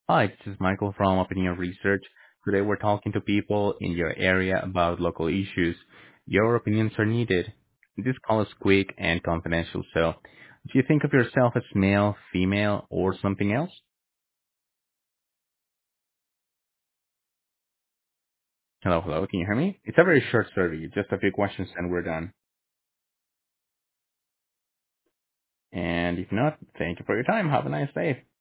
Hi, this is Michael from Opinion Research. Today we're talking to people in your area about local issues. Your opinions are needed. This call is quick and confidential, so do you think of yourself as male, female, or something else? Hello, hello, can you hear me? It's a very short survey, just a few questions and we're done. And if not, thank you for your time. Have a nice day.